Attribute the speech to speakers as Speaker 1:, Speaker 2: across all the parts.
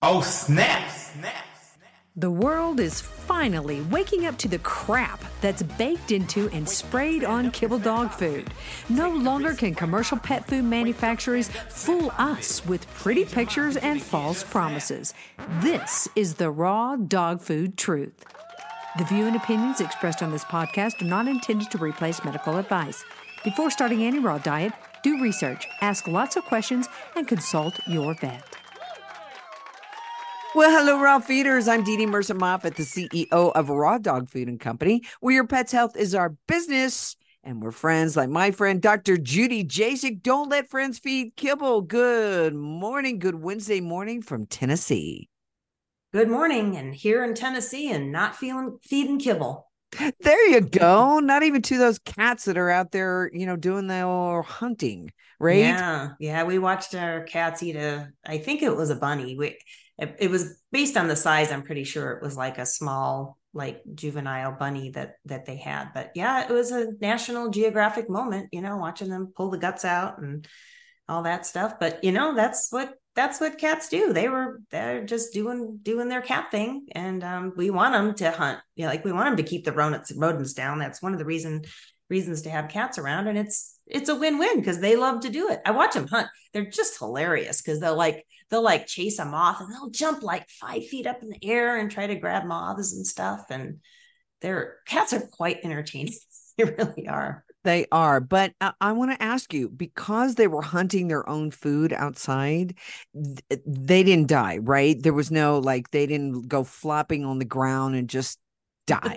Speaker 1: Oh, snap!
Speaker 2: The world is finally waking up to the crap that's baked into and sprayed on kibble dog food. No longer can commercial pet food manufacturers fool us with pretty pictures and false promises. This is the raw dog food truth. The view and opinions expressed on this podcast are not intended to replace medical advice. Before starting any raw diet, do research, ask lots of questions, and consult your vet.
Speaker 3: Well, hello, Raw Feeders. I'm Dee Dee Mercer-Moffat, the CEO of Raw Dog Food and Company, where your pet's health is our business. And we're friends like my friend, Dr. Judy Jasek. Don't let friends feed kibble. Good morning. Good Wednesday morning from Tennessee.
Speaker 4: Good morning. And here in Tennessee and not feeding kibble.
Speaker 3: There you go. Not even to those cats that are out there, doing their hunting, right?
Speaker 4: Yeah. We watched our cats eat I think it was a bunny. It was based on the size. I'm pretty sure it was like a small, like juvenile bunny that they had. But yeah, it was a National Geographic moment, watching them pull the guts out and all that stuff. But that's what cats do. They're just doing their cat thing, and we want them to hunt. We want them to keep the rodents down. That's one of the reasons to have cats around, and it's a win-win because they love to do it. I watch them hunt. They're just hilarious because they'll chase a moth and they'll jump like 5 feet up in the air and try to grab moths and stuff. And their cats are quite entertaining. They really are.
Speaker 3: They are. But I want to ask you, because they were hunting their own food outside, they didn't die, right? There was no, they didn't go flopping on the ground and just die.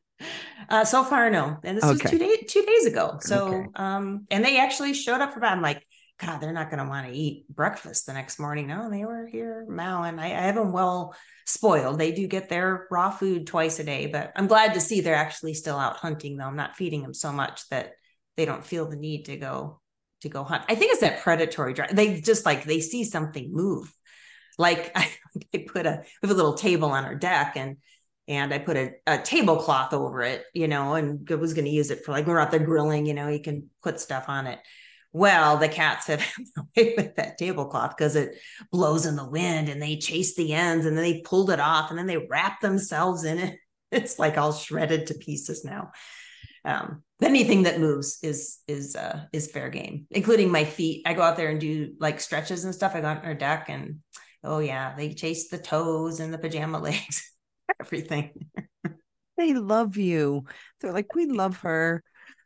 Speaker 4: So far, no. And this was 2 days ago. So, and they actually showed up for bed. I'm like, God, they're not going to want to eat breakfast the next morning. No, they were here mowing. I have them well spoiled. They do get their raw food twice a day, but I'm glad to see they're actually still out hunting, though. I'm not feeding them so much that they don't feel the need to go hunt. I think it's that predatory drive. They just they see something move. We have a little table on our deck, and I put a tablecloth over it, and I was going to use it for when we're out there grilling, you can put stuff on it. Well, the cats have away with that tablecloth because it blows in the wind, and they chase the ends, and then they pulled it off, and then they wrap themselves in it. It's all shredded to pieces now. Anything that moves is fair game, including my feet. I go out there and do stretches and stuff. I go out on our deck, and oh yeah, they chase the toes and the pajama legs, everything.
Speaker 3: They love you. They're like, we love her.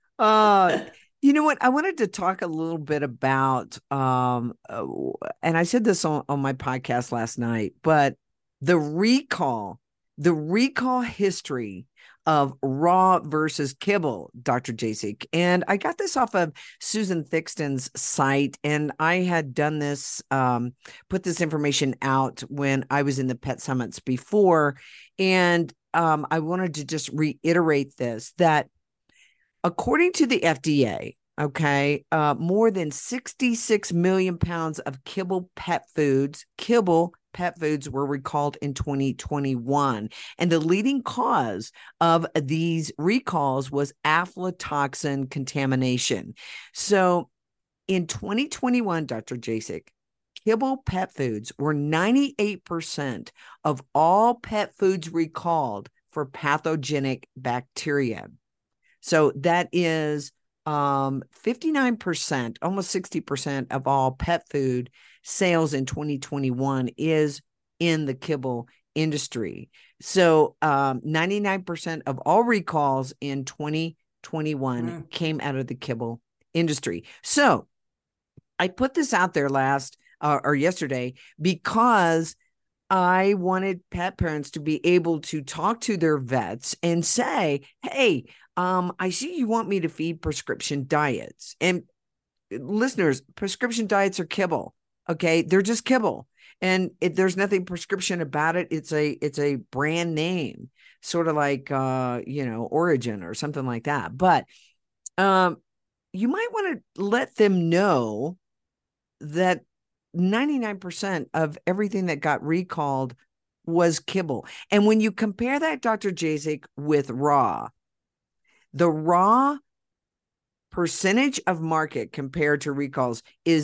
Speaker 3: You know what? I wanted to talk a little bit about, and I said this on my podcast last night, but the recall history of raw versus kibble, Dr. Jasek. And I got this off of Susan Thixton's site, and I had done this, put this information out when I was in the Pet Summits before. And I wanted to just reiterate this, that according to the FDA, more than 66 million pounds of kibble pet foods were recalled in 2021. And the leading cause of these recalls was aflatoxin contamination. So in 2021, Dr. Jasek, kibble pet foods were 98% of all pet foods recalled for pathogenic bacteria. So that is 59%, almost 60% of all pet food sales in 2021 is in the kibble industry. So 99% of all recalls in 2021 came out of the kibble industry. So I put this out there yesterday because I wanted pet parents to be able to talk to their vets and say, hey, I see you want me to feed prescription diets. And listeners, prescription diets are kibble. Okay. They're just kibble. And there's nothing prescription about it. It's a brand name, sort of like, Origin or something like that. But you might want to let them know that 99% of everything that got recalled was kibble. And when you compare that, Dr. Jasek, with raw, the raw percentage of market compared to recalls is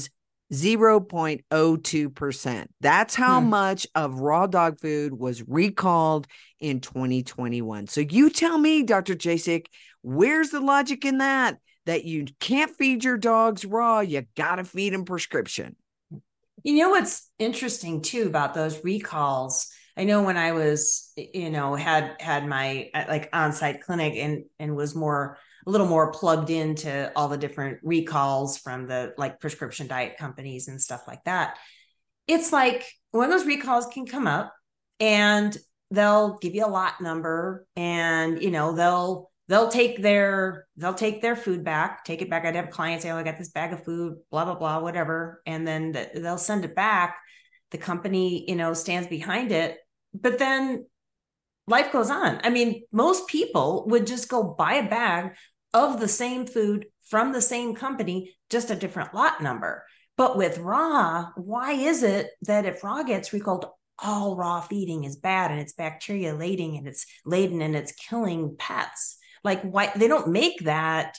Speaker 3: 0.02%. That's how much of raw dog food was recalled in 2021. So you tell me, Dr. Jasek, where's the logic in that? That you can't feed your dogs raw, you got to feed them prescription.
Speaker 4: You know what's interesting too about those recalls? I know when I was, had my like on-site clinic and was a little more plugged into all the different recalls from the like prescription diet companies and stuff like that. It's like one of those recalls can come up and they'll give you a lot number, and they'll take their food back, take it back. I'd have clients say, "Oh, I got this bag of food, blah blah blah, whatever," and then they'll send it back. The company, stands behind it, but then life goes on. I mean, most people would just go buy a bag of the same food from the same company, just a different lot number. But with raw, why is it that if raw gets recalled, all raw feeding is bad and it's bacteria laden and it's killing pets? Like, why they don't make that,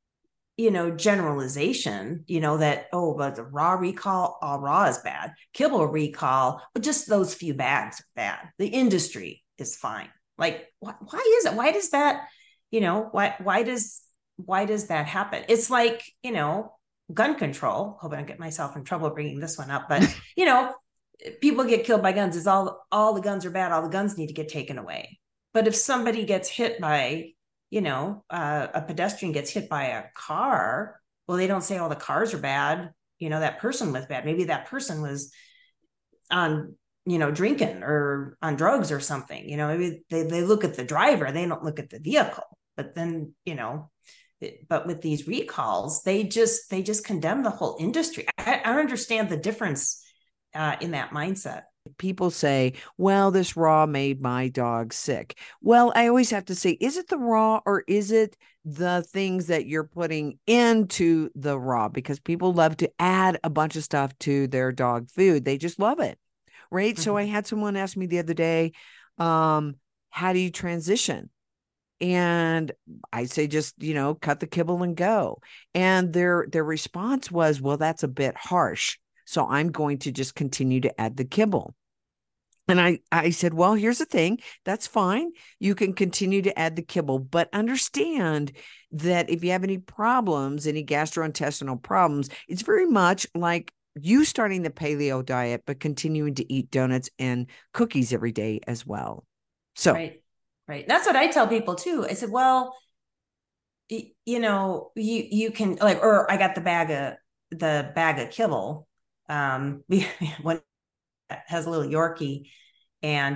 Speaker 4: generalization, that, oh, but the raw recall, all raw is bad. Kibble recall, but just those few bags are bad. The industry is fine. Like, why is it? Why does that, why does that happen? It's like, gun control. Hope I don't get myself in trouble bringing this one up, but, people get killed by guns. It's all the guns are bad. All the guns need to get taken away. But if somebody gets hit by, a pedestrian gets hit by a car, well, they don't say all the cars are bad. That person was bad. Maybe that person was on, drinking or on drugs or something. Maybe they look at the driver, they don't look at the vehicle. But then, but with these recalls, they just condemn the whole industry. I understand the difference in that mindset.
Speaker 3: People say, well, this raw made my dog sick. Well, I always have to say, is it the raw or is it the things that you're putting into the raw? Because people love to add a bunch of stuff to their dog food. They just love it. Right. Mm-hmm. So I had someone ask me the other day, how do you transition? And I say, just, cut the kibble and go. And their response was, well, that's a bit harsh. So I'm going to just continue to add the kibble. And I said, well, here's the thing. That's fine. You can continue to add the kibble, but understand that if you have any problems, any gastrointestinal problems, it's very much like you starting the paleo diet, but continuing to eat donuts and cookies every day as well. So,
Speaker 4: right. That's what I tell people too. I said, well, you can like, or I got the bag of kibble. One has a little Yorkie, and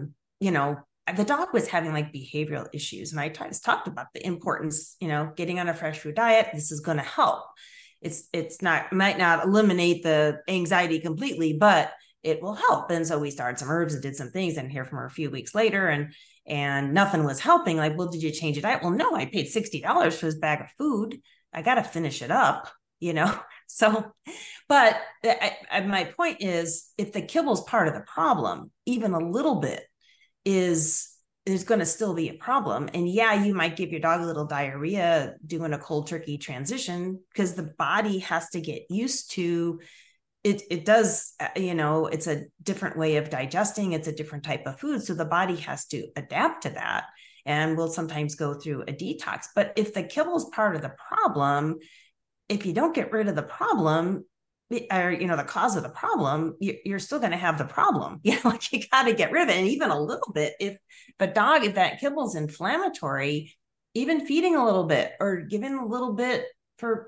Speaker 4: the dog was having like behavioral issues, and I talked about the importance, getting on a fresh food diet. This is going to help. Might not eliminate the anxiety completely, but it will help. And so we started some herbs and did some things, and hear from her a few weeks later, and nothing was helping. Like, well, did you change your diet? Well, no, I paid $60 for this bag of food. I got to finish it up, So, but my point is, if the kibble's part of the problem, even a little bit is going to still be a problem. And yeah, you might give your dog a little diarrhea doing a cold turkey transition, because the body has to get used to it. It does, it's a different way of digesting. It's a different type of food. So the body has to adapt to that, and will sometimes go through a detox. But if the kibble's part of the problem, if you don't get rid of the problem, or, the cause of the problem, you're still going to have the problem. Like, you got to get rid of it. And even a little bit, if that kibble's inflammatory, even feeding a little bit or giving a little bit for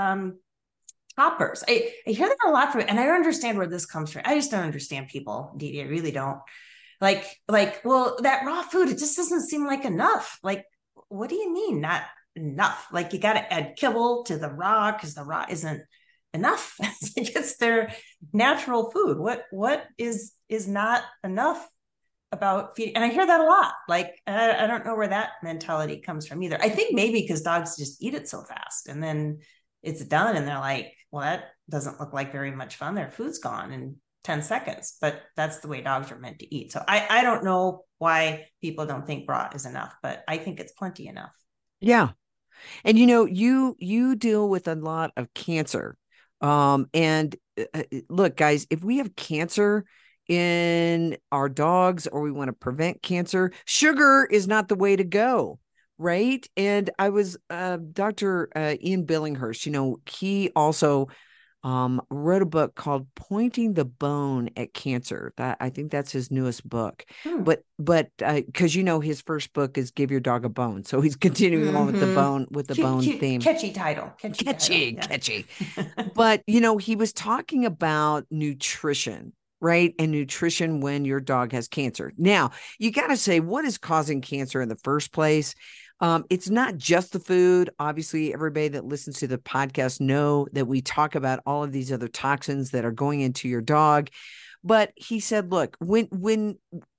Speaker 4: toppers. I hear that a lot from it, and I don't understand where this comes from. I just don't understand people, Didi. I really don't. Like, well, that raw food, it just doesn't seem like enough. Like, what do you mean not enough? Like, you got to add kibble to the raw, because the raw isn't enough. It's their natural food. What is not enough about feeding? And I hear that a lot. Like, I don't know where that mentality comes from either. I think maybe because dogs just eat it so fast, and then it's done, and they're like, well, that doesn't look like very much fun. Their food's gone in 10 seconds, but that's the way dogs are meant to eat. So I don't know why people don't think raw is enough, but I think it's plenty enough.
Speaker 3: Yeah. And you deal with a lot of cancer And look, guys, if we have cancer in our dogs or we want to prevent cancer, sugar is not the way to go. Right. And I was Dr. Ian Billinghurst, he also wrote a book called Pointing the Bone at Cancer. That I think that's his newest book. But because his first book is Give Your Dog a Bone, so he's continuing on with the bone
Speaker 4: cute,
Speaker 3: theme.
Speaker 4: Catchy title.
Speaker 3: Catchy. But he was talking about nutrition. Right. And nutrition when your dog has cancer. Now, you got to say, what is causing cancer in the first place? It's not just the food. Obviously, everybody that listens to the podcast know that we talk about all of these other toxins that are going into your dog. But he said, look, when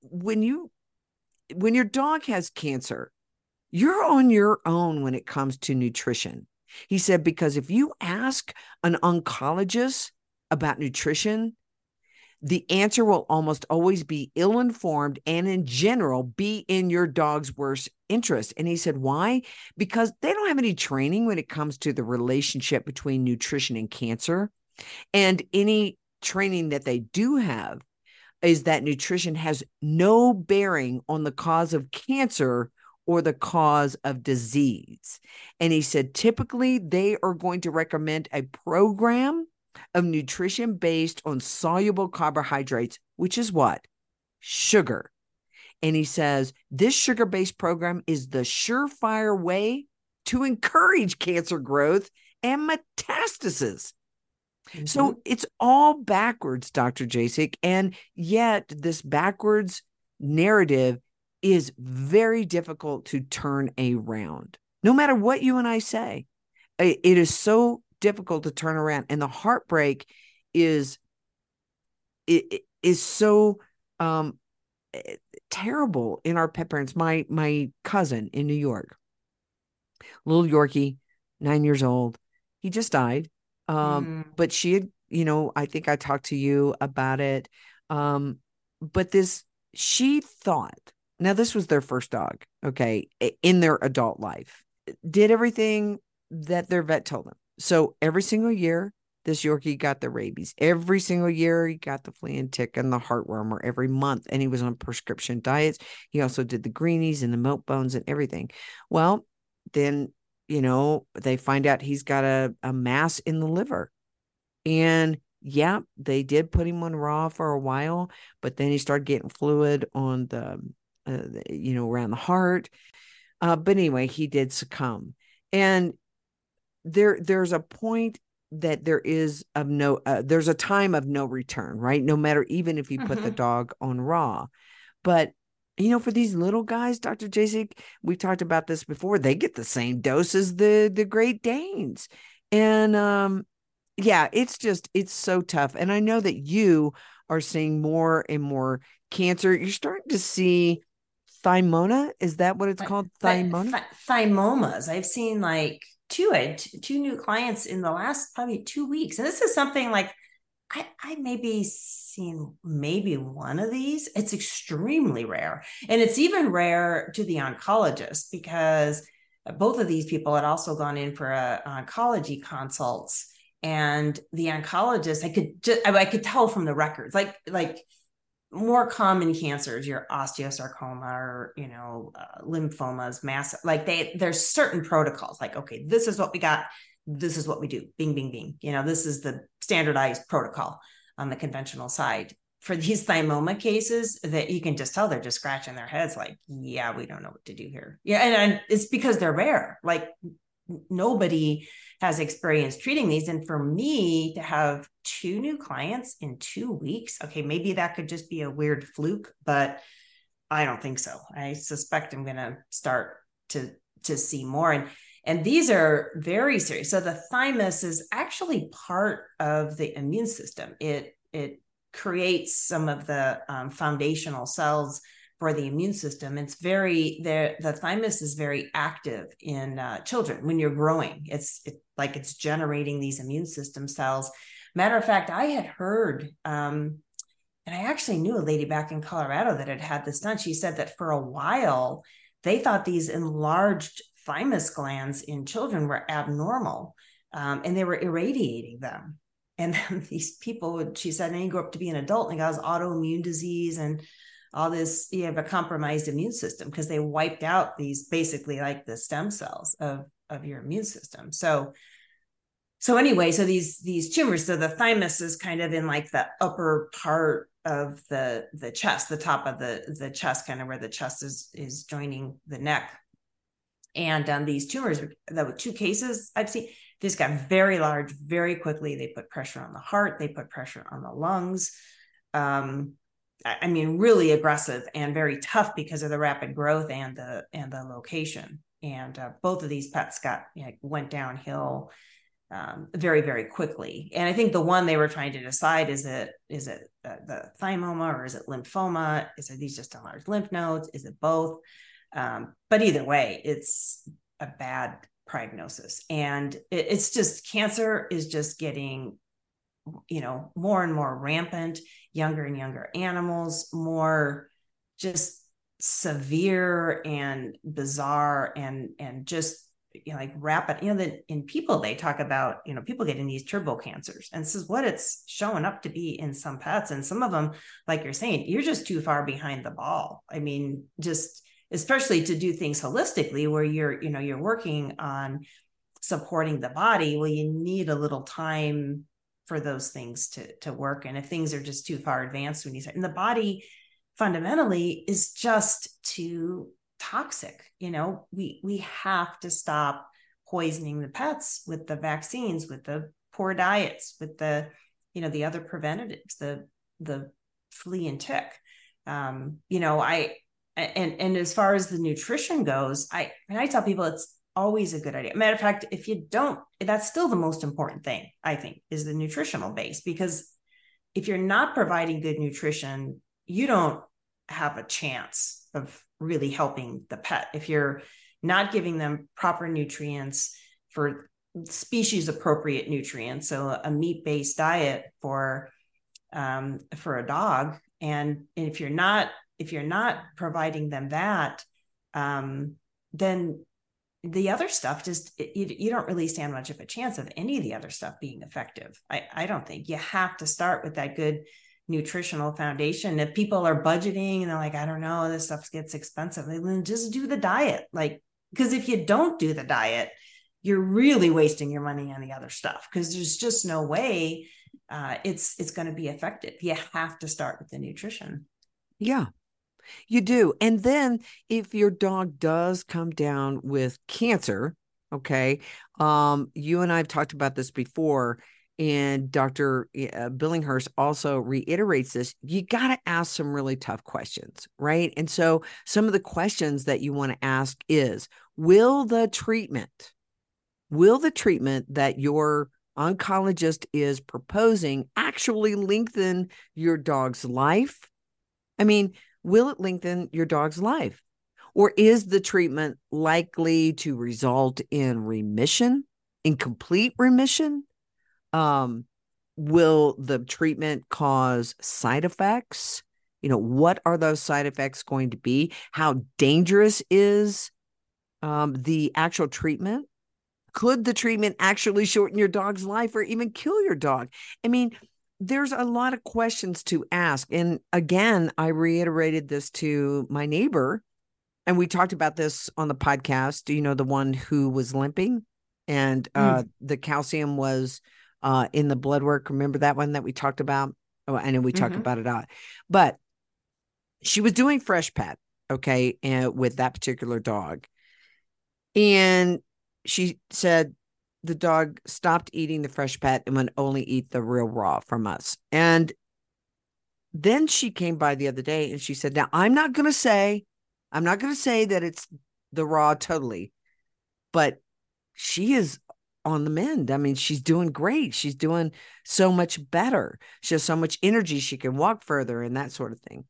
Speaker 3: your dog has cancer, you're on your own when it comes to nutrition. He said, because if you ask an oncologist about nutrition, the answer will almost always be ill-informed and in general be in your dog's worst interest. And he said, why? Because they don't have any training when it comes to the relationship between nutrition and cancer. And any training that they do have is that nutrition has no bearing on the cause of cancer or the cause of disease. And he said, typically they are going to recommend a program of nutrition based on soluble carbohydrates, which is what? Sugar. And he says, this sugar-based program is the surefire way to encourage cancer growth and metastasis. Mm-hmm. So it's all backwards, Dr. Jasek. And yet this backwards narrative is very difficult to turn around. No matter what you and I say, it is so difficult to turn around, and the heartbreak is so terrible in our pet parents. My cousin in New York, little Yorkie, 9 years old, he just died. But she had, I think I talked to you about it. But she thought, now this was their first dog, okay, in their adult life, did everything that their vet told them. So every single year, this Yorkie got the rabies. Every single year, he got the flea and tick and the heartworm, or every month. And he was on prescription diets. He also did the greenies and the milk bones and everything. Well, then, they find out he's got a mass in the liver. And yeah, they did put him on raw for a while, but then he started getting fluid on around the heart. But anyway, he did succumb. And there's a point that there's a time of no return, right? No matter, even if you put the dog on raw. But, for these little guys, Dr. Jasek, we talked about this before, they get the same dose as the Great Danes. And, it's so tough. And I know that you are seeing more and more cancer. You're starting to see thymoma. Is that what it's called? Thymoma?
Speaker 4: Thymomas. I've seen two new clients in the last probably 2 weeks. And this is something like I maybe seen one of these. It's extremely rare. And it's even rare to the oncologist, because both of these people had also gone in for oncology consults. And the oncologist, I could tell from the records, like more common cancers, your osteosarcoma or, lymphomas, there's certain protocols, like, okay, this is what we got. This is what we do. Bing, bing, bing. This is the standardized protocol on the conventional side. For these thymoma cases, that you can just tell they're just scratching their heads like, yeah, we don't know what to do here. Yeah. And it's because they're rare. Like, nobody has experience treating these. And for me to have 2 new clients in 2 weeks, okay, maybe that could just be a weird fluke, but I don't think so. I suspect I'm going to start to see more. And these are very serious. So the thymus is actually part of the immune system. It creates some of the foundational cells for the immune system. It's the thymus is very active in children when you're growing. It's generating these immune system cells. Matter of fact, I had heard, and I actually knew a lady back in Colorado that had this done. She said that for a while, they thought these enlarged thymus glands in children were abnormal, and they were irradiating them. And then these people, she said, then you grow up to be an adult and you got this autoimmune disease and all this, you have a compromised immune system because they wiped out these basically like the stem cells of your immune system. So anyway, so these tumors, so the thymus is kind of in like the upper part of the chest, the top of the chest, kind of where the chest is joining the neck. And these tumors, that were 2 cases I've seen, just got very large very quickly. They put pressure on the heart, they put pressure on the lungs. I mean, really aggressive and very tough because of the rapid growth and the location. And both of these pets went downhill very, very quickly. And I think the one they were trying to decide, is it the thymoma or is it lymphoma? Are these just enlarged lymph nodes? Is it both? But either way, it's a bad prognosis. And it's just, cancer is just getting, more and more rampant, younger and younger animals, more just severe and bizarre and just, like rapid, that in people, they talk about, people getting these turbo cancers, and this is what it's showing up to be in some pets. And some of them, like you're saying, you're just too far behind the ball. I mean, just, especially to do things holistically where you're working on supporting the body. Well, you need a little time for those things to work. And if things are just too far advanced, when you say, and the body fundamentally is just too toxic, we have to stop poisoning the pets with the vaccines, with the poor diets, with the, the other preventatives, the flea and tick. And as far as the nutrition goes, I tell people it's always a good idea. Matter of fact, if you don't, that's still the most important thing, I think, is the nutritional base. Because if you're not providing good nutrition, you don't have a chance of really helping the pet. If you're not giving them proper nutrients, for species appropriate nutrients, so a meat-based diet for a dog, and if you're not providing them that, then the other stuff just, you don't really stand much of a chance of any of the other stuff being effective. I don't think. You have to start with that good nutritional foundation. If people are budgeting and they're like, I don't know, this stuff gets expensive, then just do the diet. Like, because if you don't do the diet, you're really wasting your money on the other stuff, because there's just no way it's going to be effective. You have to start with the nutrition.
Speaker 3: Yeah, you do. And then if your dog does come down with cancer, okay, you and I have talked about this before, and Dr. Billinghurst also reiterates this. You got to ask some really tough questions, right? And so some of the questions that you want to ask is, will the treatment that your oncologist is proposing actually lengthen your dog's life? I mean, will it lengthen your dog's life? Or is the treatment likely to result in remission, in complete remission? Will the treatment cause side effects? What are those side effects going to be? How dangerous is the actual treatment? Could the treatment actually shorten your dog's life or even kill your dog? I mean, there's a lot of questions to ask. And again, I reiterated this to my neighbor, and we talked about this on the podcast. The one who was limping and the calcium was in the blood work. Remember that one that we talked about? Oh, I know we talked about it out, but she was doing fresh pet, okay, and with that particular dog. And she said the dog stopped eating the fresh pet and would only eat the real raw from us. And then she came by the other day and she said, now I'm not going to say that it's the raw totally, but she is on the mend. I mean, she's doing great. She's doing so much better. She has so much energy. She can walk further and that sort of thing.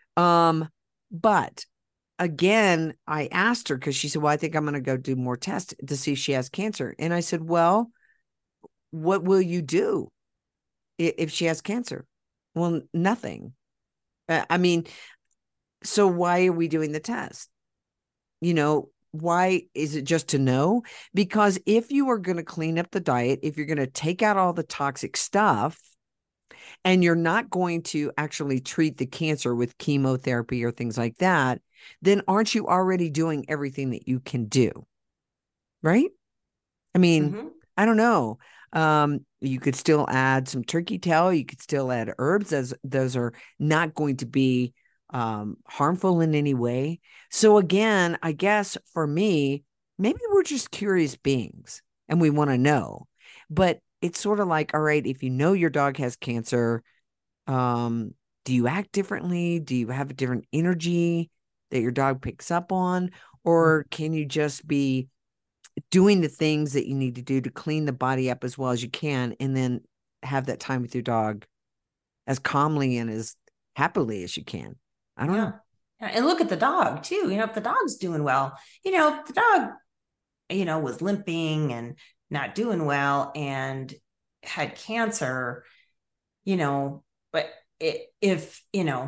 Speaker 3: But again, I asked her, because she said, well, I think I'm going to go do more tests to see if she has cancer. And I said, well, what will you do if she has cancer? Well, nothing. I mean, so why are we doing the test? why is it just to know? Because if you are going to clean up the diet, if you're going to take out all the toxic stuff, and you're not going to actually treat the cancer with chemotherapy or things like that, then aren't you already doing everything that you can do? Right? I mean, I don't know. You could still add some turkey tail. You could still add herbs, as those are not going to be harmful in any way. So again, I guess for me, maybe we're just curious beings and we want to know. But it's sort of like, all right, if you know your dog has cancer, do you act differently? Do you have a different energy that your dog picks up on? Or can you just be doing the things that you need to do to clean the body up as well as you can, and then have that time with your dog as calmly and as happily as you can? I don't know.
Speaker 4: Yeah. And look at the dog too. If the dog's doing well, if the dog, was limping and not doing well and had cancer, but if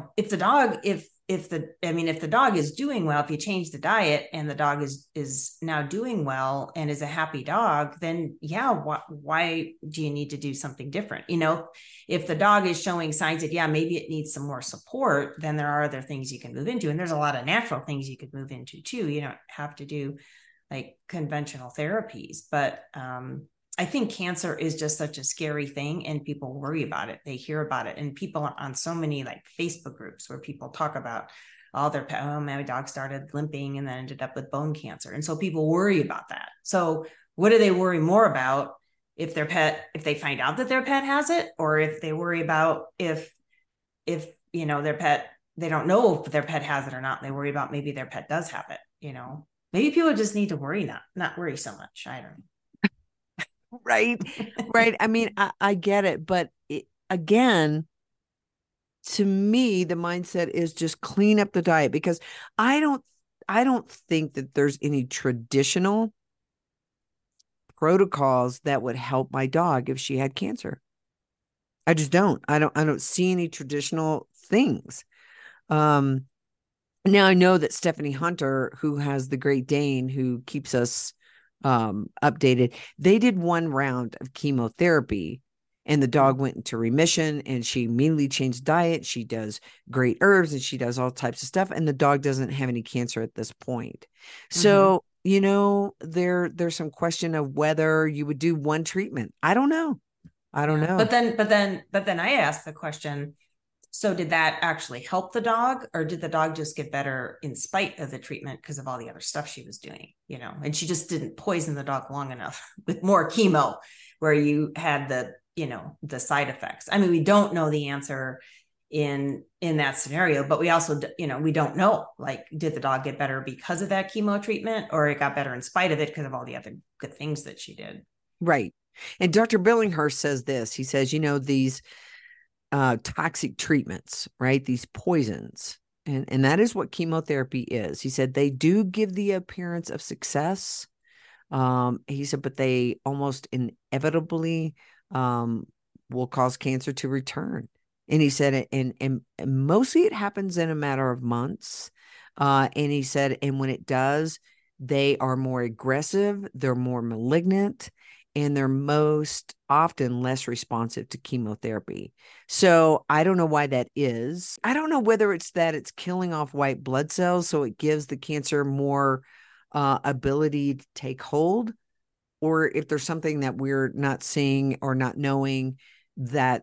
Speaker 4: the dog is doing well, if you change the diet and the dog is now doing well and is a happy dog, then why do you need to do something different? If the dog is showing signs that, maybe it needs some more support, then there are other things you can move into. And there's a lot of natural things you could move into too. You don't have to do like conventional therapies, but, I think cancer is just such a scary thing, and people worry about it. They hear about it, and people are on so many like Facebook groups where people talk about all their pet. Oh, my dog started limping and then ended up with bone cancer. And so people worry about that. So what do they worry more about? If they find out that their pet has it, or if they worry about if their pet, they don't know if their pet has it or not. They worry about maybe their pet does have it, maybe people just need to worry, not worry so much. I don't know.
Speaker 3: Right. I mean, I get it. But again, to me, the mindset is just clean up the diet, because I don't think that there's any traditional protocols that would help my dog if she had cancer. I just don't. I don't see any traditional things. Now I know that Stephanie Hunter, who has the Great Dane, who keeps us updated, they did one round of chemotherapy and the dog went into remission, and she immediately changed diet. She does great herbs and she does all types of stuff, and the dog doesn't have any cancer at this point. So, there's some question of whether you would do one treatment. I don't know.
Speaker 4: But then I asked the question, so did that actually help the dog, or did the dog just get better in spite of the treatment because of all the other stuff she was doing, and she just didn't poison the dog long enough with more chemo where you had the side effects? I mean, we don't know the answer in that scenario, but we also, we don't know, like, did the dog get better because of that chemo treatment, or it got better in spite of it because of all the other good things that she did?
Speaker 3: Right. And Dr. Billinghurst says this, he says, these toxic treatments, right? These poisons. And that is what chemotherapy is. He said they do give the appearance of success. He said, but they almost inevitably will cause cancer to return. And he said, and mostly it happens in a matter of months. And he said, and when it does, they are more aggressive, they're more malignant, and they're most often less responsive to chemotherapy. So I don't know why that is. I don't know whether it's that it's killing off white blood cells, so it gives the cancer more ability to take hold, or if there's something that we're not seeing or not knowing that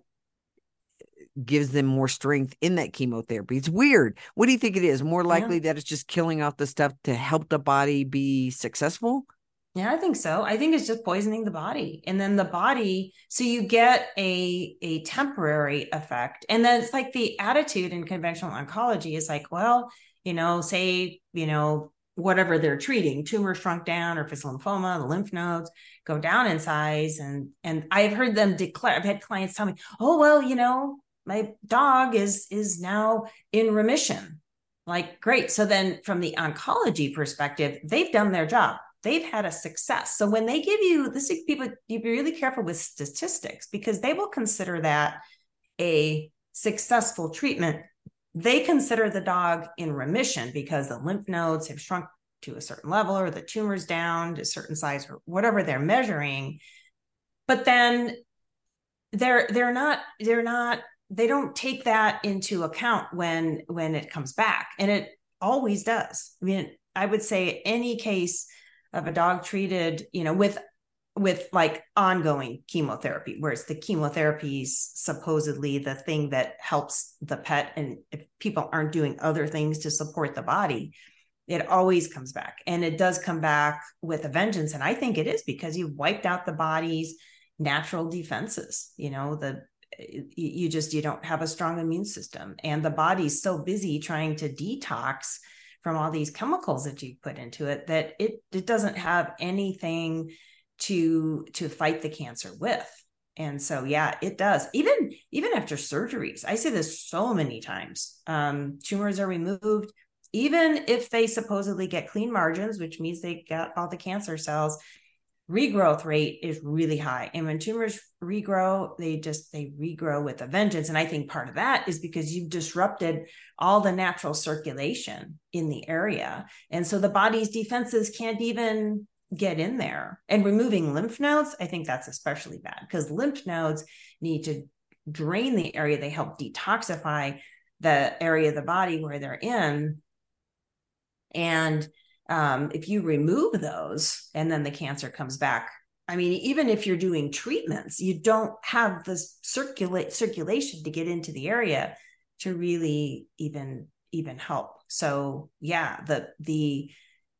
Speaker 3: gives them more strength in that chemotherapy. It's weird. What do you think it is? More likely that it's just killing off the stuff to help the body be successful?
Speaker 4: Yeah, I think so. I think it's just poisoning the body. And then the body, so you get a temporary effect. And then it's like the attitude in conventional oncology is like, well, say, whatever they're treating, tumor shrunk down, or if it's lymphoma, the lymph nodes go down in size. And I've heard them declare, I've had clients tell me, oh, well, my dog is now in remission. Like, great. So then from the oncology perspective, they've done their job. They've had a success. So when they give you this, people, you be really careful with statistics, because they will consider that a successful treatment. They consider the dog in remission because the lymph nodes have shrunk to a certain level, or the tumor's down to a certain size, or whatever they're measuring. But then they don't take that into account when it comes back, and it always does. I mean, I would say any case of a dog treated, with like ongoing chemotherapy, where it's the chemotherapy is supposedly the thing that helps the pet, and if people aren't doing other things to support the body, it always comes back, and it does come back with a vengeance. And I think it is because you wiped out the body's natural defenses. You don't have a strong immune system, and the body's so busy trying to detox from all these chemicals that you put into it that it doesn't have anything to fight the cancer with. And so, yeah, it does. Even after surgeries, I say this so many times, tumors are removed, even if they supposedly get clean margins, which means they got all the cancer cells, regrowth rate is really high. And when tumors regrow, they regrow with a vengeance. And I think part of that is because you've disrupted all the natural circulation in the area. And so the body's defenses can't even get in there. And removing lymph nodes, I think that's especially bad, because lymph nodes need to drain the area. They help detoxify the area of the body where they're in. And if you remove those and then the cancer comes back, I mean, even if you're doing treatments, you don't have this circulation to get into the area to really even help. So yeah, the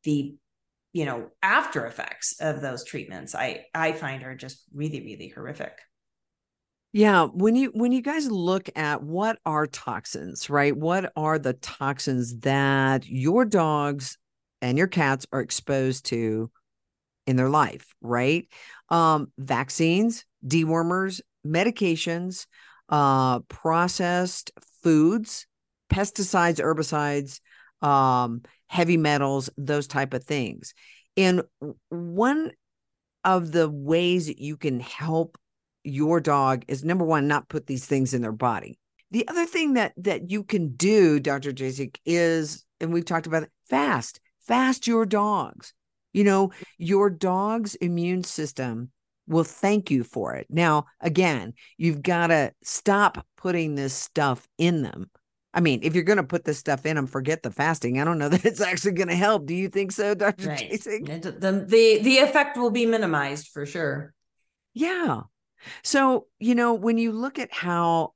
Speaker 4: after effects of those treatments, I find are just really, really horrific.
Speaker 3: Yeah. When you guys look at what are toxins, right? What are the toxins that your dogs and your cats are exposed to in their life, right? Vaccines, dewormers, medications, processed foods, pesticides, herbicides, heavy metals, those type of things. And one of the ways that you can help your dog is, number one, not put these things in their body. The other thing that you can do, Dr. Jasek, is, and we've talked about it, fast your dogs. Your dog's immune system will thank you for it. Now, again, you've got to stop putting this stuff in them. I mean, if you're going to put this stuff in them, forget the fasting. I don't know that it's actually going to help. Do you think so, Dr.
Speaker 4: Right.
Speaker 3: Jasek?
Speaker 4: The effect will be minimized for sure.
Speaker 3: Yeah. So, when you look at how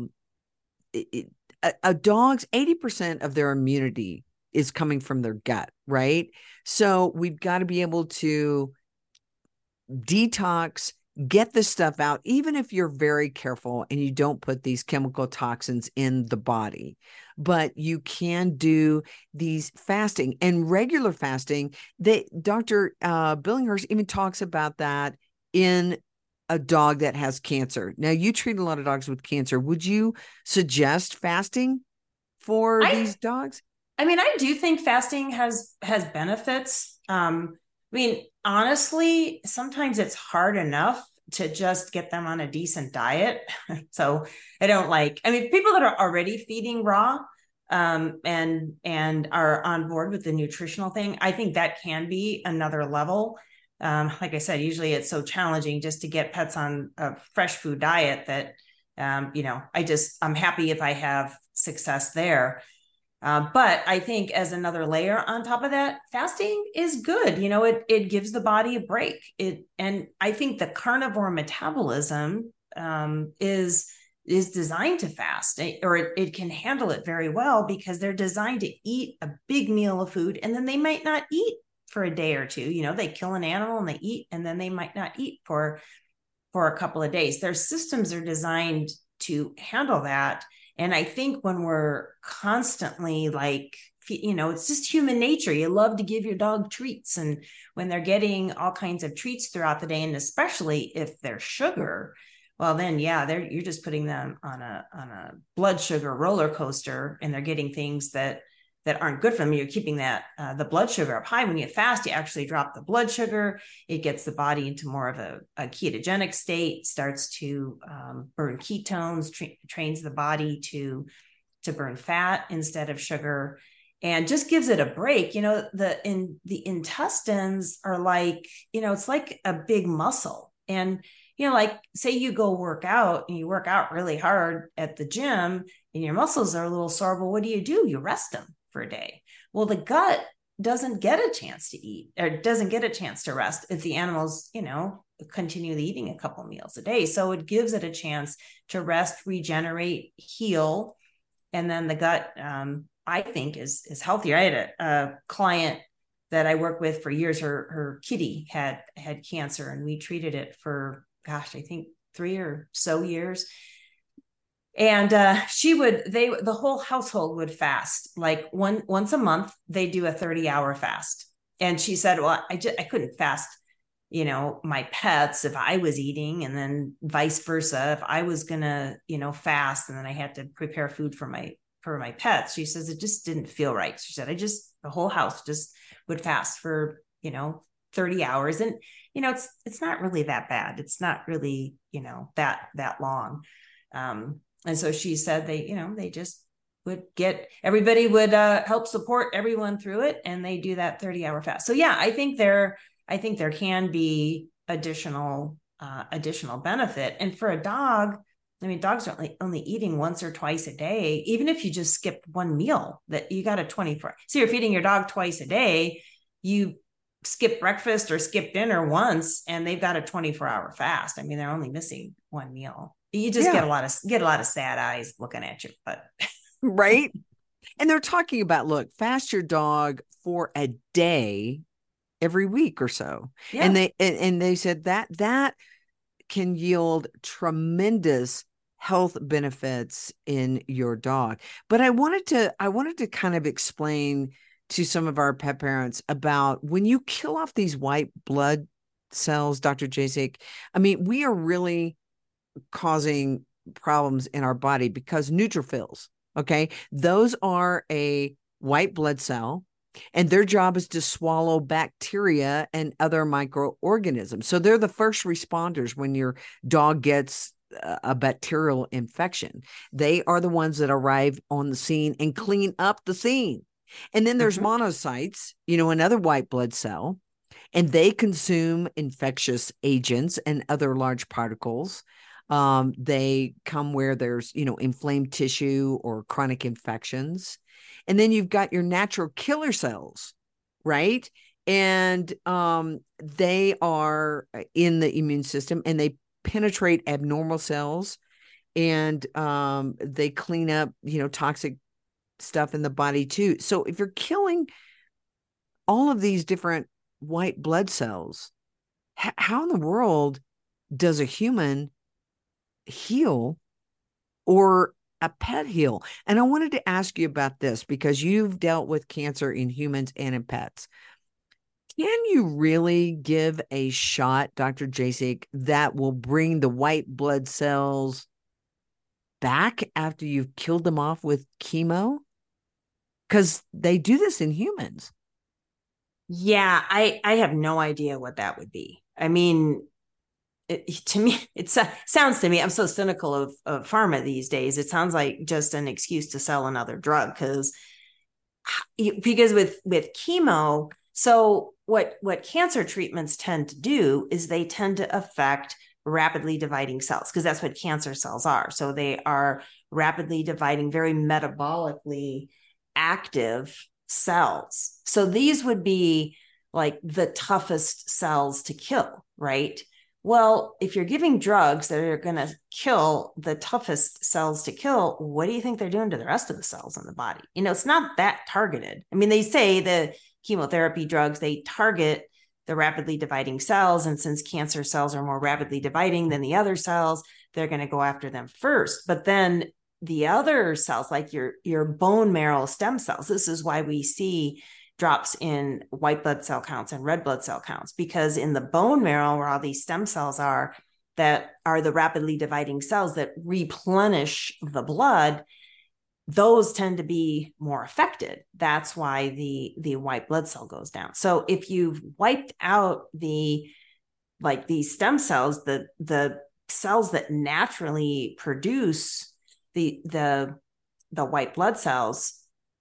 Speaker 3: a dog's 80% of their immunity is coming from their gut, right? So we've got to be able to detox, get this stuff out, even if you're very careful and you don't put these chemical toxins in the body. But you can do these fasting and regular fasting. Dr. Billinghurst even talks about that in a dog that has cancer. Now, you treat a lot of dogs with cancer. Would you suggest fasting for these dogs?
Speaker 4: I mean, I do think fasting has benefits. I mean, honestly, sometimes it's hard enough to just get them on a decent diet. So people that are already feeding raw, and are on board with the nutritional thing, I think that can be another level. Like I said, usually it's so challenging just to get pets on a fresh food diet that, I'm happy if I have success there. But I think as another layer on top of that, fasting is good. It gives the body a break. And I think the carnivore metabolism is designed to fast, or it can handle it very well, because they're designed to eat a big meal of food and then they might not eat for a day or two. They kill an animal and they eat, and then they might not eat for a couple of days. Their systems are designed to handle that. And I think when we're constantly it's just human nature. You love to give your dog treats. And when they're getting all kinds of treats throughout the day, and especially if they're sugar, well, then, yeah, you're just putting them on a blood sugar roller coaster, and they're getting things that aren't good for them. You're keeping the blood sugar up high. When you fast, you actually drop the blood sugar. It gets the body into more of a ketogenic state, starts to burn ketones, trains the body to burn fat instead of sugar. and just gives it a break. The intestines are like, it's like a big muscle. And, like say you go work out and you work out really hard at the gym and your muscles are a little sore. Well, what do? You rest them for a day. Well, the gut doesn't get a chance to eat or doesn't get a chance to rest if the animals, continually eating a couple meals a day. So it gives it a chance to rest, regenerate, heal. And then the gut, I think is healthier. I had a client that I worked with for years. Her kitty had cancer, and we treated it for, I think 3 or so years. And the whole household would fast, like once a month. They do a 30-hour fast. And she said, well, I couldn't fast, my pets if I was eating, and then vice versa. If I was gonna, fast, and then I had to prepare food for my pets. She says, it just didn't feel right. She said, the whole house just would fast for, 30 hours. And, it's not really that bad. It's not really, that long. And so she said they just would everybody would help support everyone through it. And they do that 30-hour fast. So yeah, I think there can be additional benefit. And for a dog, dogs are only eating once or twice a day. Even if you just skip one meal, that you got a 24. So you're feeding your dog twice a day. You skip breakfast or skip dinner once, and they've got a 24-hour fast. They're only missing one meal. You just get a lot of sad eyes looking at you, but
Speaker 3: right. And they're talking about, look, fast your dog for a day every week or so. Yeah. And they said that can yield tremendous health benefits in your dog. But I wanted to kind of explain to some of our pet parents about when you kill off these white blood cells, Dr. Jasek, we are really causing problems in our body because neutrophils, okay, those are a white blood cell, and their job is to swallow bacteria and other microorganisms. So they're the first responders when your dog gets a bacterial infection. They are the ones that arrive on the scene and clean up the scene. And then there's monocytes, another white blood cell, and they consume infectious agents and other large particles. They come where there's, inflamed tissue or chronic infections. And then you've got your natural killer cells, right? And they are in the immune system, and they penetrate abnormal cells, and they clean up, toxic stuff in the body too. So if you're killing all of these different white blood cells, how in the world does a human heal or a pet heal? And I wanted to ask you about this because you've dealt with cancer in humans and in pets. Can you really give a shot, Dr. Jasek, that will bring the white blood cells back after you've killed them off with chemo? Because they do this in humans.
Speaker 4: Yeah, I have no idea what that would be. To me, it sounds to me, I'm so cynical of pharma these days. It sounds like just an excuse to sell another drug because with chemo, so what cancer treatments tend to do is they tend to affect rapidly dividing cells, because that's what cancer cells are. So they are rapidly dividing, very metabolically active cells. So these would be like the toughest cells to kill, right? Well, if you're giving drugs that are going to kill the toughest cells to kill, what do you think they're doing to the rest of the cells in the body? It's not that targeted. They say the chemotherapy drugs, they target the rapidly dividing cells. And since cancer cells are more rapidly dividing than the other cells, they're going to go after them first. But then the other cells, like your bone marrow stem cells, this is why we see drops in white blood cell counts and red blood cell counts, because in the bone marrow, where all these stem cells are, that are the rapidly dividing cells that replenish the blood, those tend to be more affected. That's why the white blood cell goes down. So if you've wiped out these stem cells, the cells that naturally produce the white blood cells,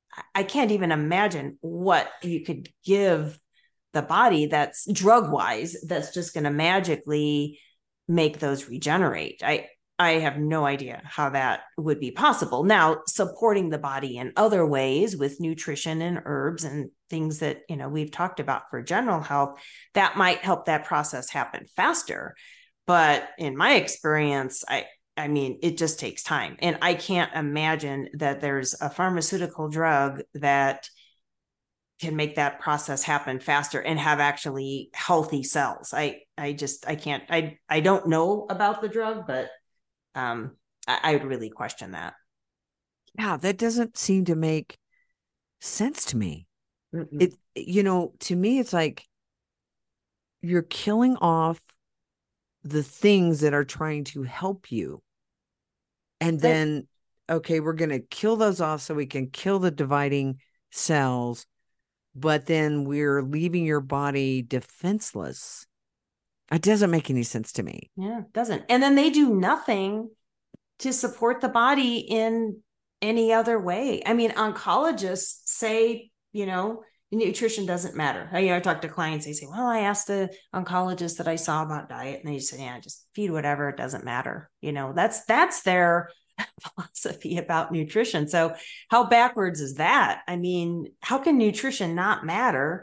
Speaker 4: I can't even imagine what you could give the body that's drug wise, that's just going to magically make those regenerate. I have no idea how that would be possible. Now, supporting the body in other ways with nutrition and herbs and things that, we've talked about for general health, that might help that process happen faster. But in my experience, I mean, it just takes time. And I can't imagine that there's a pharmaceutical drug that can make that process happen faster and have actually healthy cells. I can't, I don't know about the drug, but I would really question that.
Speaker 3: Yeah, that doesn't seem to make sense to me. Mm-mm. To me, it's like you're killing off the things that are trying to help you. And then, okay, we're going to kill those off so we can kill the dividing cells, but then we're leaving your body defenseless. It doesn't make any sense to me.
Speaker 4: Yeah, it doesn't. And then they do nothing to support the body in any other way. I mean, oncologists say, nutrition doesn't matter. I talk to clients, they say, well, I asked the oncologist that I saw about diet, and they say, yeah, just feed whatever, it doesn't matter. That's their philosophy about nutrition. So how backwards is that? I mean, how can nutrition not matter?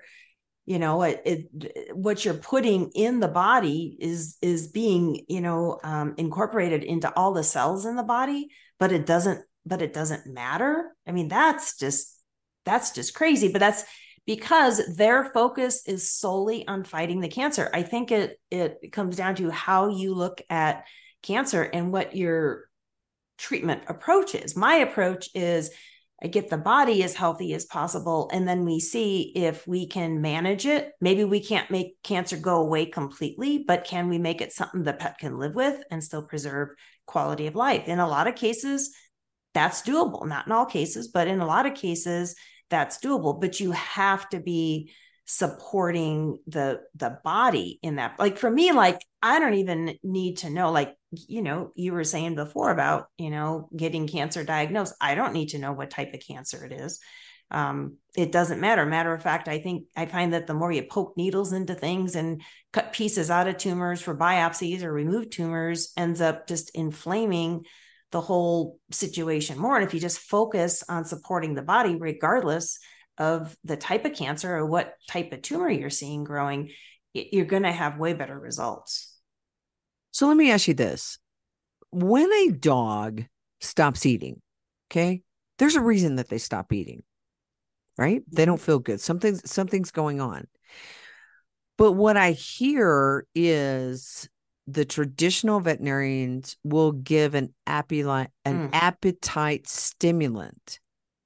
Speaker 4: What you're putting in the body is being, incorporated into all the cells in the body, but it doesn't matter. I mean, that's just crazy, but that's because their focus is solely on fighting the cancer. I think it comes down to how you look at cancer and what your treatment approach is. My approach is I get the body as healthy as possible, and then we see if we can manage it. Maybe we can't make cancer go away completely, but can we make it something the pet can live with and still preserve quality of life? In a lot of cases, that's doable. Not in all cases, but in a lot of cases, that's doable. But you have to be supporting the body in that. Like for me, like I don't even need to know, like, you were saying before about, getting cancer diagnosed. I don't need to know what type of cancer it is. It doesn't matter. Matter of fact, I find that the more you poke needles into things and cut pieces out of tumors for biopsies or remove tumors, ends up just inflaming the whole situation more. And if you just focus on supporting the body, regardless of the type of cancer or what type of tumor you're seeing growing, you're going to have way better results.
Speaker 3: So let me ask you this. When a dog stops eating, okay, there's a reason that they stop eating, right? They don't feel good. Something's going on. But what I hear is the traditional veterinarians will give an appetite stimulant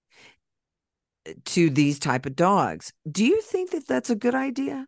Speaker 3: to these type of dogs. Do you think that that's a good idea?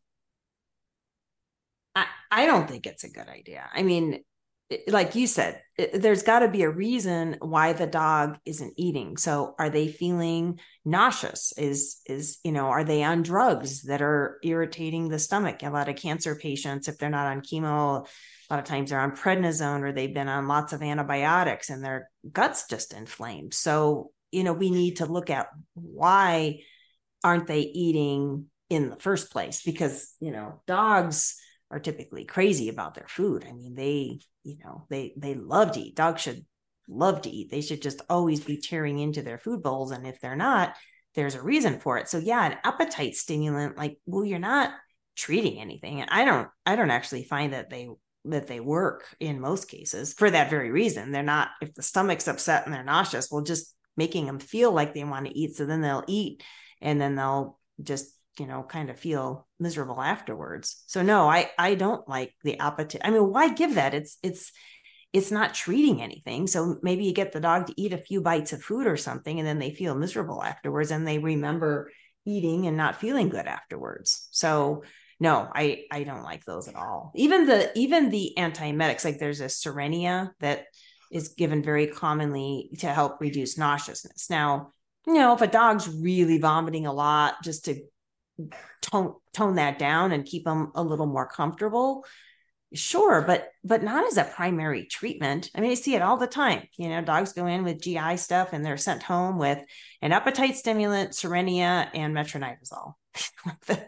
Speaker 4: I don't think it's a good idea. I mean, like you said, there's got to be a reason why the dog isn't eating. So are they feeling nauseous? Are they on drugs that are irritating the stomach? A lot of cancer patients, if they're not on chemo, a lot of times they're on prednisone or they've been on lots of antibiotics and their gut's just inflamed. So, we need to look at why aren't they eating in the first place? Because, dogs are typically crazy about their food. I mean, they love to eat. Dogs should love to eat. They should just always be tearing into their food bowls. And if they're not, there's a reason for it. So yeah, an appetite stimulant, like, well, you're not treating anything. And I don't actually find that they work in most cases for that very reason. They're not, if the stomach's upset and they're nauseous, well, just making them feel like they want to eat. So then they'll eat and then they'll just, kind of feel miserable afterwards. So no, I don't like the appetite. I mean, why give that? It's not treating anything. So maybe you get the dog to eat a few bites of food or something, and then they feel miserable afterwards and they remember eating and not feeling good afterwards. So no, I don't like those at all. Even the antiemetics, like there's a Cerenia that is given very commonly to help reduce nauseousness. Now, if a dog's really vomiting a lot, just to tone that down and keep them a little more comfortable, Sure, but not as a primary treatment. I mean, I see it all the time. Dogs go in with GI stuff and they're sent home with an appetite stimulant, Cerenia, and metronidazole. the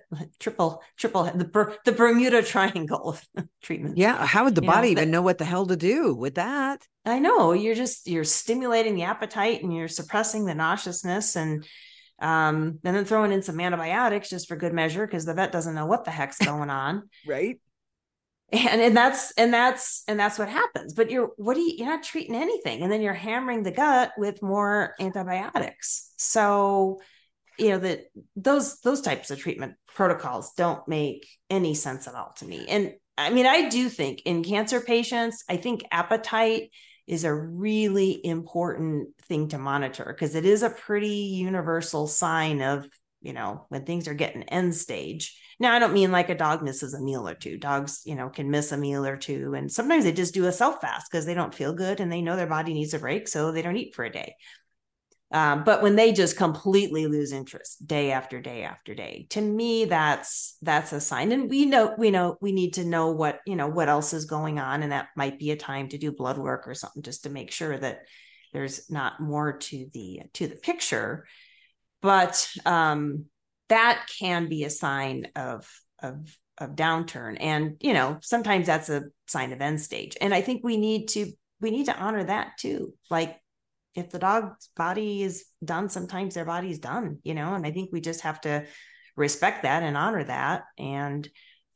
Speaker 4: Bermuda Triangle of treatments.
Speaker 3: Yeah, how would the body even know what the hell to do with that?
Speaker 4: I know, you're stimulating the appetite and you're suppressing the nauseousness, and then throwing in some antibiotics just for good measure because the vet doesn't know what the heck's going on.
Speaker 3: Right.
Speaker 4: And that's what happens. But you're not treating anything, and then you're hammering the gut with more antibiotics. So that those types of treatment protocols don't make any sense at all to me. And I mean, I do think in cancer patients, I think appetite is a really important thing to monitor because it is a pretty universal sign of when things are getting end stage. Now, I don't mean like a dog misses a meal or two. Dogs, can miss a meal or two. And sometimes they just do a self fast because they don't feel good and they know their body needs a break. So they don't eat for a day. But when they just completely lose interest day after day after day, to me, that's a sign. And we need to know what else is going on. And that might be a time to do blood work or something just to make sure that there's not more to the picture. But that can be a sign of downturn, and sometimes that's a sign of end stage. And I think we need to honor that too. Like if the dog's body is done, sometimes their body's done. And I think we just have to respect that and honor that. And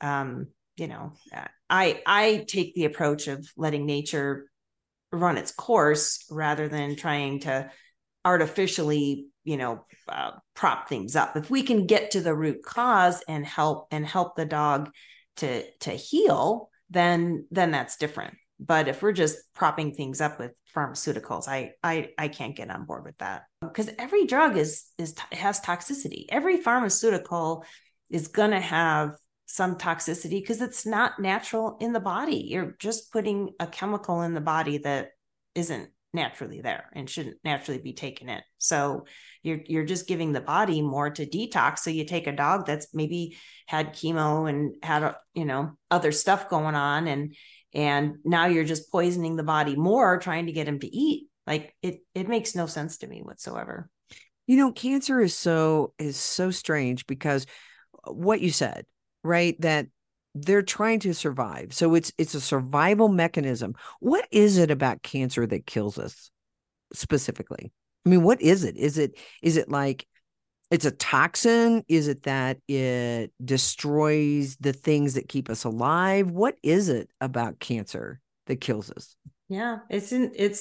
Speaker 4: I take the approach of letting nature run its course rather than trying to artificially prop things up. If we can get to the root cause and help the dog to heal, then that's different. But if we're just propping things up with pharmaceuticals, I can't get on board with that, because every drug has toxicity. Every pharmaceutical is going to have some toxicity because it's not natural in the body. You're just putting a chemical in the body that isn't naturally there and shouldn't naturally be taken in. So you're just giving the body more to detox. So you take a dog that's maybe had chemo and had other stuff going on, and now you're just poisoning the body more, trying to get him to eat. Like it makes no sense to me whatsoever.
Speaker 3: Cancer is so strange because what you said, right? That they're trying to survive. So it's a survival mechanism. What is it about cancer that kills us specifically? I mean, what is it? Is it like it's a toxin? Is it that it destroys the things that keep us alive? What is it about cancer that kills us?
Speaker 4: Yeah, it's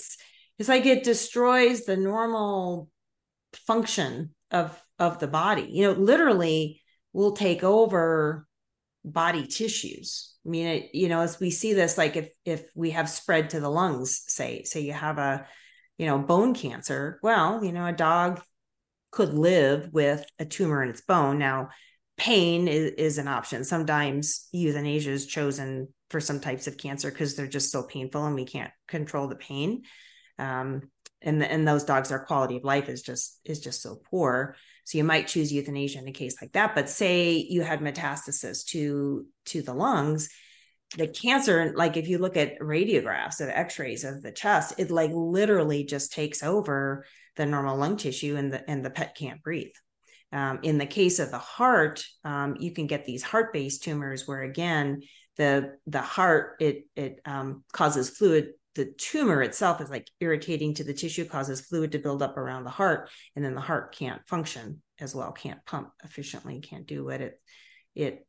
Speaker 4: like it destroys the normal function of the body. Literally will take over body tissues. I mean, as we see this, like if we have spread to the lungs, say you have a bone cancer, well, a dog could live with a tumor in its bone. Now, pain is an option. Sometimes euthanasia is chosen for some types of cancer because they're just so painful and we can't control the pain. And those dogs, their quality of life is just so poor. So you might choose euthanasia in a case like that. But say you had metastasis to the lungs, the cancer, like if you look at radiographs of x-rays of the chest, it like literally just takes over the normal lung tissue and the pet can't breathe. In the case of the heart, you can get these heart-based tumors where, again, the heart, it causes fluid. The tumor itself is like irritating to the tissue, causes fluid to build up around the heart, and then the heart can't function as well, can't pump efficiently, can't do what it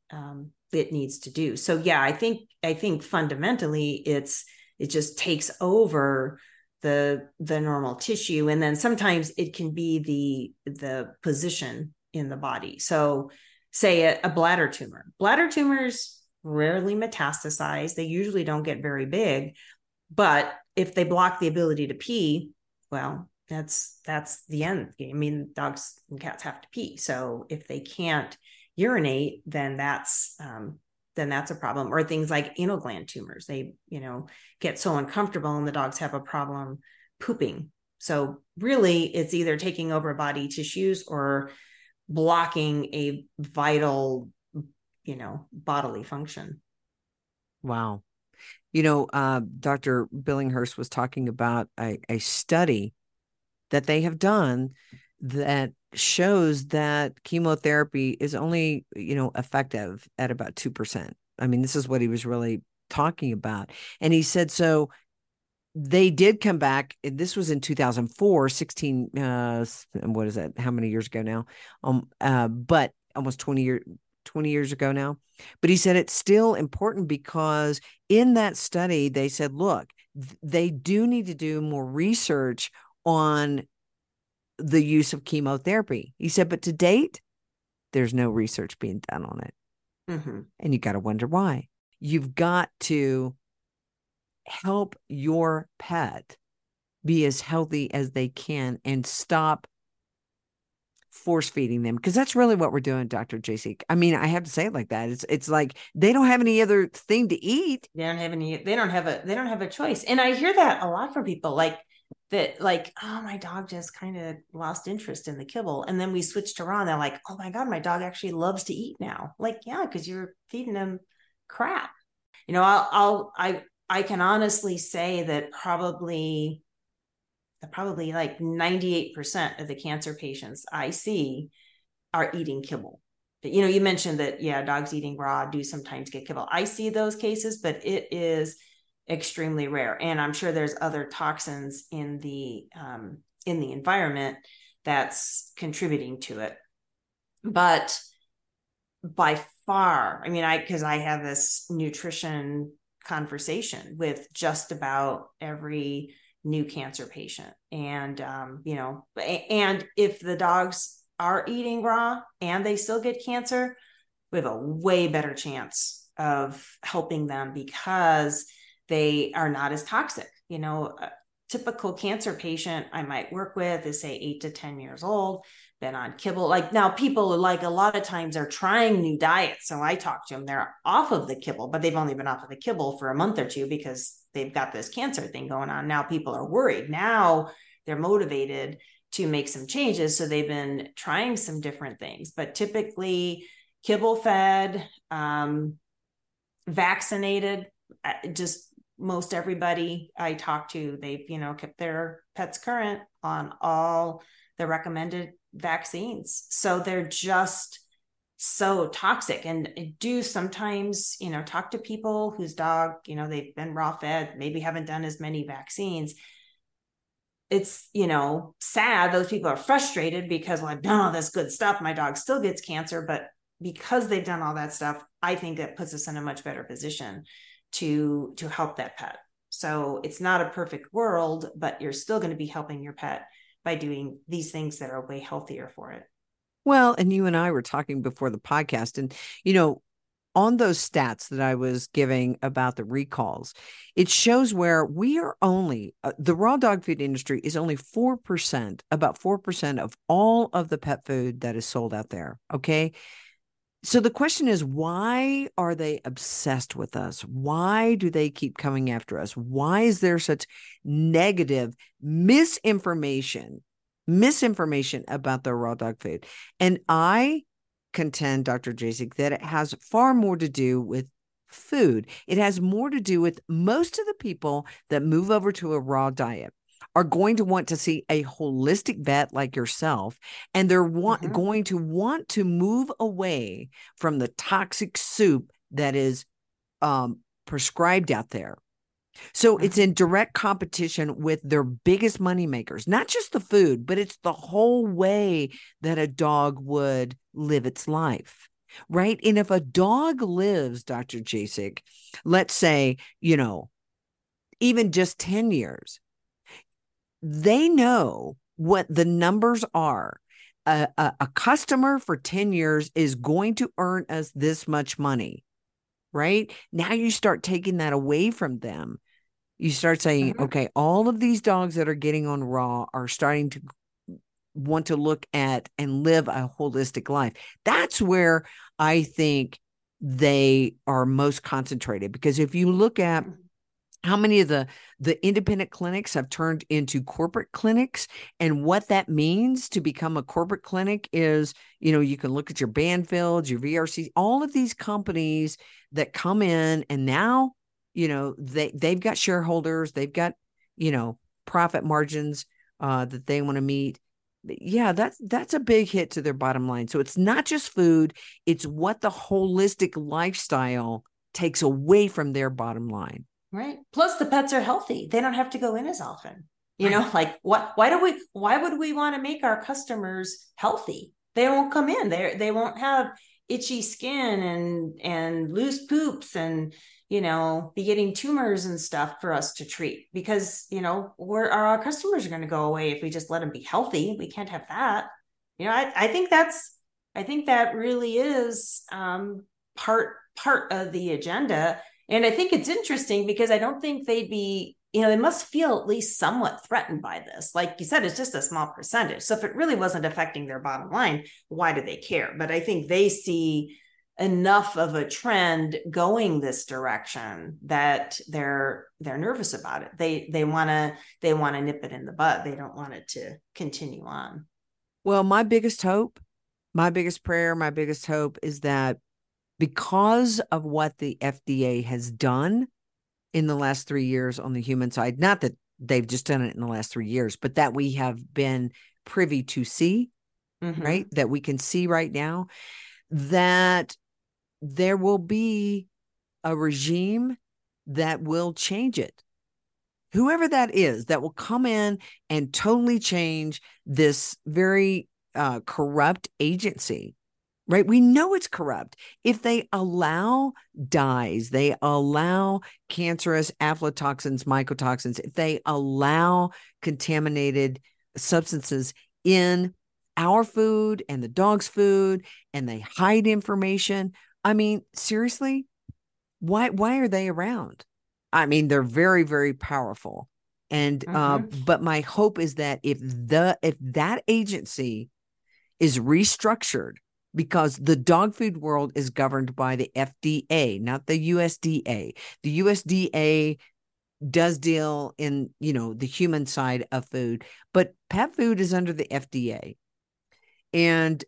Speaker 4: needs to do. So yeah, I think fundamentally it just takes over the normal tissue, and then sometimes it can be the position in the body. So say a bladder tumors rarely metastasize. They usually don't get very big, but if they block the ability to pee, well, that's the end game. I mean, dogs and cats have to pee. So if they can't urinate, then that's a problem. Or things like anal gland tumors, they, get so uncomfortable and the dogs have a problem pooping. So really it's either taking over body tissues or blocking a vital, bodily function.
Speaker 3: Wow. Dr. Billinghurst was talking about a study that they have done that shows that chemotherapy is only, effective at about 2%. I mean, this is what he was really talking about. And he said, so they did come back. This was in 2004, 16, what is that? How many years ago now? But almost 20 years ago now. But he said it's still important because in that study, they said, look, they do need to do more research on the use of chemotherapy. He said, but to date, there's no research being done on it.
Speaker 4: Mm-hmm.
Speaker 3: And you got to wonder why. You've got to help your pet be as healthy as they can and stop force feeding them, because that's really what we're doing, Dr. JC. I mean, I have to say it like that. It's like they don't have any other thing to eat.
Speaker 4: They don't have a choice. And I hear that a lot from people, like that, like, oh, my dog just kind of lost interest in the kibble. And then we switched to raw and they're like, oh my God, my dog actually loves to eat now. Like, yeah, because you're feeding him crap. I can honestly say that probably like 98% of the cancer patients I see are eating kibble. But, you mentioned that, yeah, dogs eating raw do sometimes get kibble. I see those cases, but it is extremely rare. And I'm sure there's other toxins in the environment that's contributing to it. But by far, I mean, because I have this nutrition conversation with just about every new cancer patient. And, and if the dogs are eating raw and they still get cancer, we have a way better chance of helping them because they are not as toxic. A typical cancer patient I might work with is, say, 8 to 10 years old, been on kibble. Like, now people like a lot of times are trying new diets. So I talk to them, they're off of the kibble, but they've only been off of the kibble for a month or two because they've got this cancer thing going on. Now people are worried. Now they're motivated to make some changes. So they've been trying some different things, but typically kibble fed, vaccinated, just most everybody I talk to, they've, kept their pets current on all the recommended vaccines. So they're just so toxic. And I do sometimes, talk to people whose dog, they've been raw fed, maybe haven't done as many vaccines. It's, sad. Those people are frustrated because, like, no, that's good stuff. My dog still gets cancer. But because they've done all that stuff, I think that puts us in a much better position to help that pet. So it's not a perfect world, but you're still going to be helping your pet by doing these things that are way healthier for it.
Speaker 3: Well, and you and I were talking before the podcast, and, on those stats that I was giving about the recalls, it shows where we are only, the raw dog food industry is only 4%, about 4% of all of the pet food that is sold out there. Okay. So the question is, why are they obsessed with us? Why do they keep coming after us? Why is there such negative misinformation about the raw dog food? And I contend, Dr. Jasek, that it has far more to do with food. It has more to do with most of the people that move over to a raw diet are going to want to see a holistic vet like yourself, and they're going to want to move away from the toxic soup that is prescribed out there. So it's in direct competition with their biggest money makers, not just the food, but it's the whole way that a dog would live its life, right? And if a dog lives, Dr. Jasek, let's say, even just 10 years, they know what the numbers are. A customer for 10 years is going to earn us this much money, right? Now you start taking that away from them. You start saying, okay, all of these dogs that are getting on raw are starting to want to look at and live a holistic life. That's where I think they are most concentrated, because if you look at how many of the independent clinics have turned into corporate clinics, and what that means to become a corporate clinic is, you can look at your Banfields, your VRC, all of these companies that come in, and now they've got shareholders, they've got, profit margins that they want to meet. Yeah, that's a big hit to their bottom line. So it's not just food, it's what the holistic lifestyle takes away from their bottom line.
Speaker 4: Right. Plus the pets are healthy. They don't have to go in as often. Like why would we want to make our customers healthy? They won't come in. They won't have itchy skin and loose poops and, be getting tumors and stuff for us to treat, because, our customers are going to go away if we just let them be healthy. We can't have that. I think that really is part of the agenda. And I think it's interesting because I don't think they'd be, they must feel at least somewhat threatened by this. Like you said, it's just a small percentage. So if it really wasn't affecting their bottom line, why do they care? But I think they see enough of a trend going this direction that they're nervous about it. They want to nip it in the bud. They don't want it to continue on.
Speaker 3: Well, my biggest hope, my biggest prayer, my biggest hope is that because of what the FDA has done in the last 3 years on the human side, not that they've just done it in the last 3 years, but that we have been privy to see, right? That we can see right now, that there will be a regime that will change it. Whoever that is, that will come in and totally change this very corrupt agency, right? We know it's corrupt. If they allow dyes, they allow cancerous aflatoxins, mycotoxins, if they allow contaminated substances in our food and the dog's food, and they hide information, I mean, seriously, why are they around? I mean, they're very, very powerful. And but my hope is that if that agency is restructured, because the dog food world is governed by the FDA, not the USDA. The USDA does deal in, the human side of food, but pet food is under the FDA. And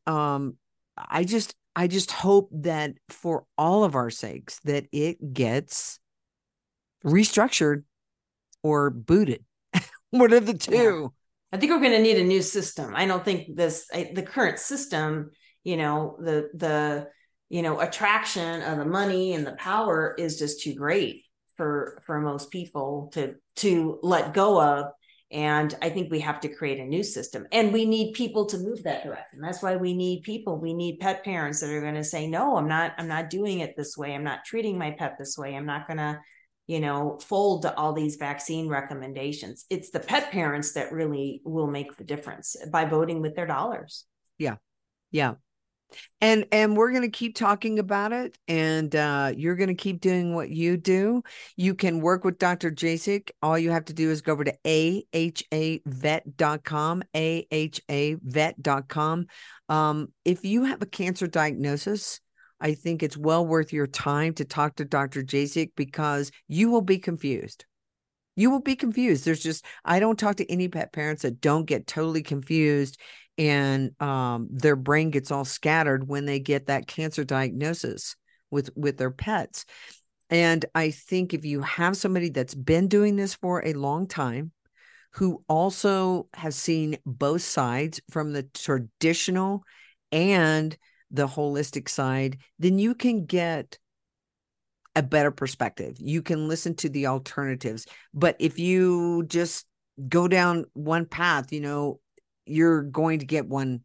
Speaker 3: I just hope that for all of our sakes that it gets restructured or booted. One of the two.
Speaker 4: Yeah. I think we're going to need a new system. I don't think the current system, the attraction of the money and the power is just too great for most people to let go of. And I think we have to create a new system, and we need people to move that direction. That's why we need people. We need pet parents that are going to say, no, I'm not doing it this way. I'm not treating my pet this way. I'm not going to, fold to all these vaccine recommendations. It's the pet parents that really will make the difference by voting with their dollars.
Speaker 3: Yeah. Yeah. And we're going to keep talking about it, and you're going to keep doing what you do. You can work with Dr. Jasek. All you have to do is go over to ahavet.com, ahavet.com. If you have a cancer diagnosis, I think it's well worth your time to talk to Dr. Jasek, because you will be confused. You will be confused. I don't talk to any pet parents that don't get totally confused and their brain gets all scattered when they get that cancer diagnosis with their pets. And I think if you have somebody that's been doing this for a long time, who also has seen both sides from the traditional and the holistic side, then you can get a better perspective. You can listen to the alternatives. But if you just go down one path, you're going to get one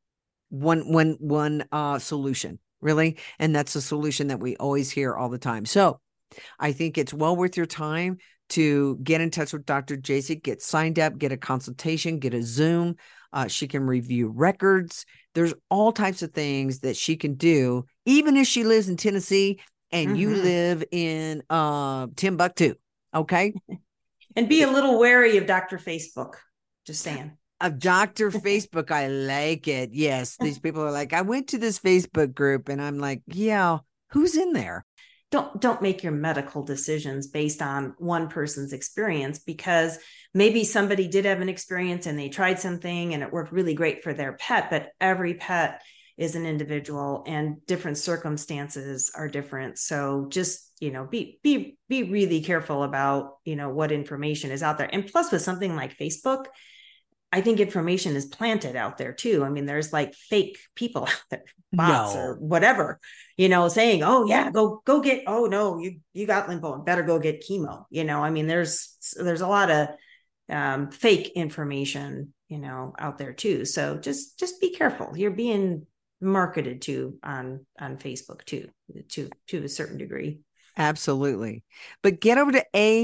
Speaker 3: solution, really. And that's a solution that we always hear all the time. So I think it's well worth your time to get in touch with Dr. Jasek, get signed up, get a consultation, get a Zoom. She can review records. There's all types of things that she can do, even if she lives in Tennessee and you live in Timbuktu. Okay.
Speaker 4: And be a little wary of Dr. Facebook. Just saying.
Speaker 3: Of Dr. Facebook. I like it. Yes. These people are like, I went to this Facebook group, and I'm like, yeah, who's in there?
Speaker 4: Don't make your medical decisions based on one person's experience, because maybe somebody did have an experience and they tried something and it worked really great for their pet, but every pet is an individual, and different circumstances are different. So just, be really careful about, what information is out there. And plus, with something like Facebook, I think information is planted out there too. I mean, there's like fake people out there, bots or whatever, saying, oh yeah, go get, oh no, you got lymphoma, better go get chemo. I mean, there's a lot of fake information, out there too. So just be careful. You're being marketed to on Facebook too, to a certain degree.
Speaker 3: Absolutely. But get over to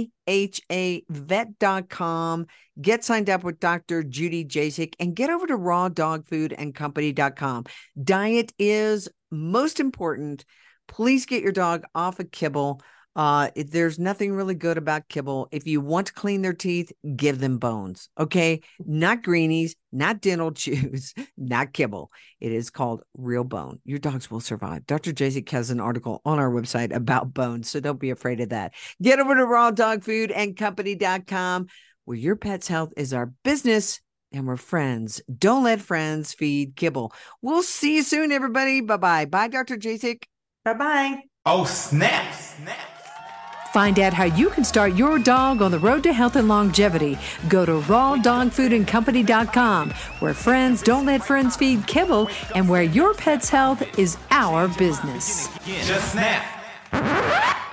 Speaker 3: ahavet.com, get signed up with Dr. Judy Jasek, and get over to rawdogfoodandcompany.com. Diet is most important. Please get your dog off of kibble. There's nothing really good about kibble. If you want to clean their teeth, give them bones. Okay. Not greenies, not dental chews, not kibble. It is called real bone. Your dogs will survive. Dr. Jasek has an article on our website about bones, so don't be afraid of that. Get over to rawdogfoodandcompany.com, where your pet's health is our business and we're friends. Don't let friends feed kibble. We'll see you soon, everybody. Bye-bye. Bye, Dr. Jasek.
Speaker 4: Bye-bye.
Speaker 1: Oh, snap.
Speaker 2: Find out how you can start your dog on the road to health and longevity. Go to rawdogfoodandcompany.com, where friends don't let friends feed kibble, and where your pet's health is our business.
Speaker 1: Just snap.